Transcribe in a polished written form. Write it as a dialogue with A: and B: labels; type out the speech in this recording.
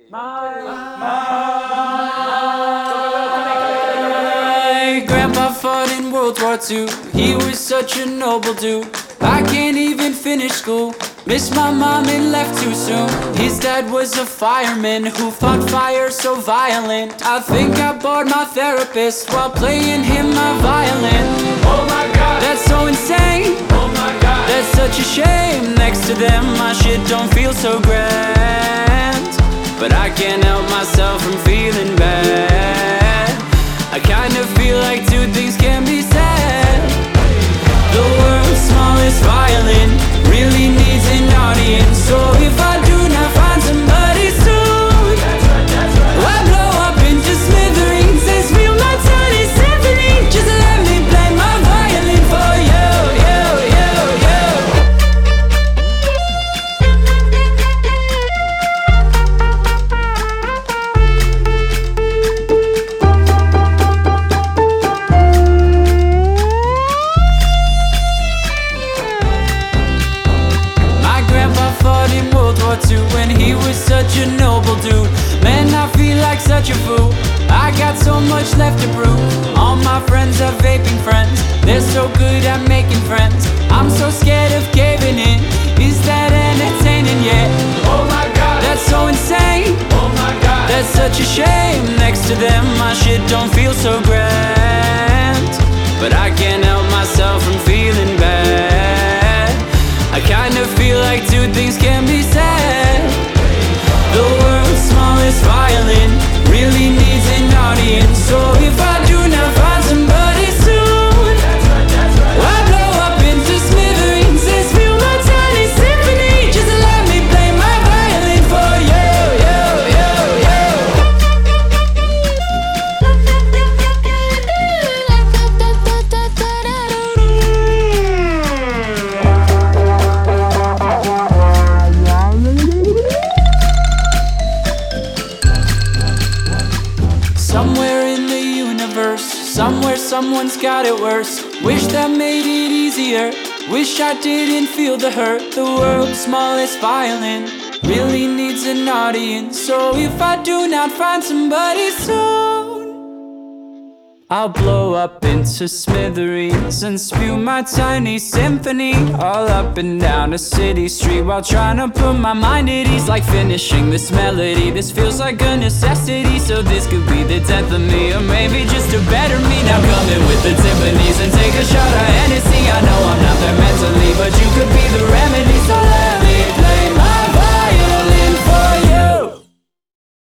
A: My grandpa fought in World War II. He was such a noble dude. I can't even finish school. Missed my mom and left too soon. His dad was a fireman who fought fire so violent. I think I bored my therapist while playing him my violin.
B: Oh my God,
A: That's so insane.
B: oh my God,
A: That's such a shame. Next to them my shit don't feel so grand. But I can't help myself from feeling bad. I kind of feel like two things can be said. The world's smallest violin really needs an audience. So if I do not find somebody soon, I blow up into smithereens. This feel my tiny symphony. Just let me play my violin for you, you, you, you. My grandpa fought in World War II when he was such a noble dude. Man, I feel like such a fool. I got so much left to prove. All my friends are vaping friends. They're so good at making friends. I'm so scared of caving in. Is that entertaining yet?
B: oh my God,
A: That's so insane.
B: oh my God,
A: That's such a shame. Next to them my shit don't feel so grand. But I can't help myself from feeling bad. I kind of feel like two things can be said. The world's smallest violin really needs an audience. So if I do not find somebody soon, I blow up into smithereens. This feel my tiny symphony. Just let me play my violin for you, you, you, you. Somewhere in the universe, somewhere someone's got it worse. Wish that made it easier. Wish I didn't feel the hurt. The world's smallest violin really needs an audience. So if I do not find somebody soon, I'll blow up into smithereens and spew my tiny symphony all up and down a city street while trying to put my mind at ease. Like finishing this melody, this feels like a necessity. So this could be the 10th of me, or maybe just a better me. Now come in with the timpanis and take a shot of Hennessy. I know I'm not there mentally, but you could be the remedy. So let